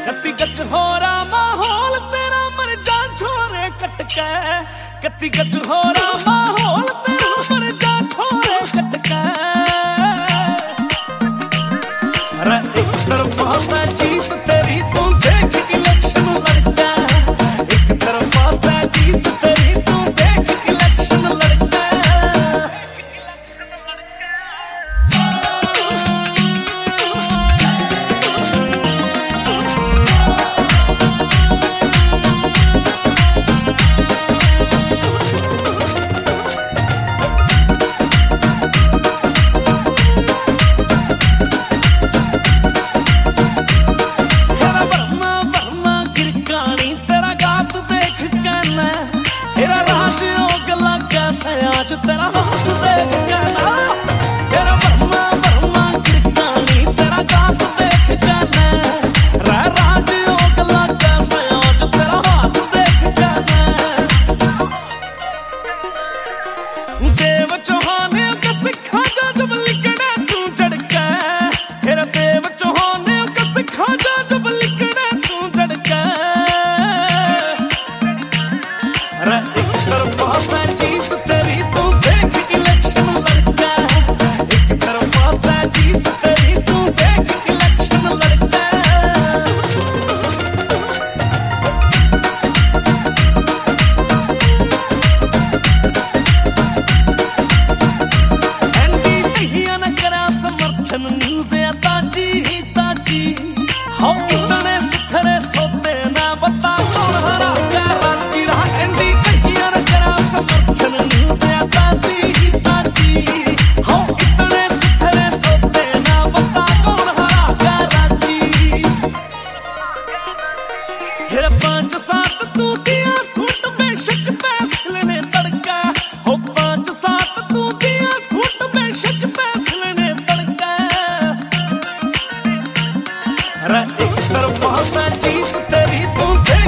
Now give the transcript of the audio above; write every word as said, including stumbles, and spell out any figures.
कत्ती गच हो रहा माहौल तेरा मर जा छोरे कटके, कत्ती गच हो रहा माहौल तेरा मर जा छोरे कटके। अरे एक तरफा से जीत तेरी तू देख इलेक्शन लड़का, एक तरफा से जीत तेरी तू देख इलेक्शन लड़का। आज तेरा हाथ देख के ना तेरा वर्मा वर्मा गिरकानी तेरा गात देख के ना रह राज योग लगा से आज तेरा हाथ देख के ना। देव चौहाने का सिखा जा जब लिखना तू झड़का, तेरा देव चौहाने का सिखा जा जब लिखना तू झड़का। अरे एक तरफा से जीत तेरी तू देख इलेक्शन लड़का, एक तरफा से जीत तेरी तू देख इलेक्शन लड़का। एंडी नहीं न करा समर्थन न्यूज़ ताजी ताजी हो इतने सुथरे सोते ना बता कौन हरा क्या रांची रहा। एंडी कहिया न करा समर्थन न्यूज़ ताजी ताजी हो इतने सुथरे सोते ना बता कौन हरा क्या रांची। फिर पांच सात तू दिया सूट बेशक तहसील ने तड़का, हो पांच सात तू दिया सूट बेशक तहसील ने तड़का। अरे एक तरफा से जीत तेरी तू